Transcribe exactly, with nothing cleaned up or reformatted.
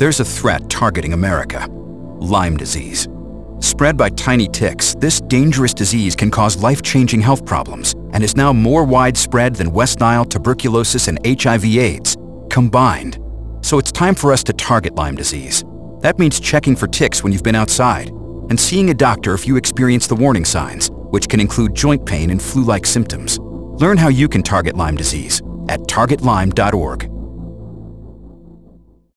There's a threat targeting America: Lyme disease. Spread by tiny ticks, this dangerous disease can cause life-changing health problems and is now more widespread than West Nile, tuberculosis, and H I V AIDS combined. So it's time for us to target Lyme disease. That means checking for ticks when you've been outside and seeing a doctor if you experience the warning signs, which can include joint pain and flu-like symptoms. Learn how you can target Lyme disease at target lyme dot org.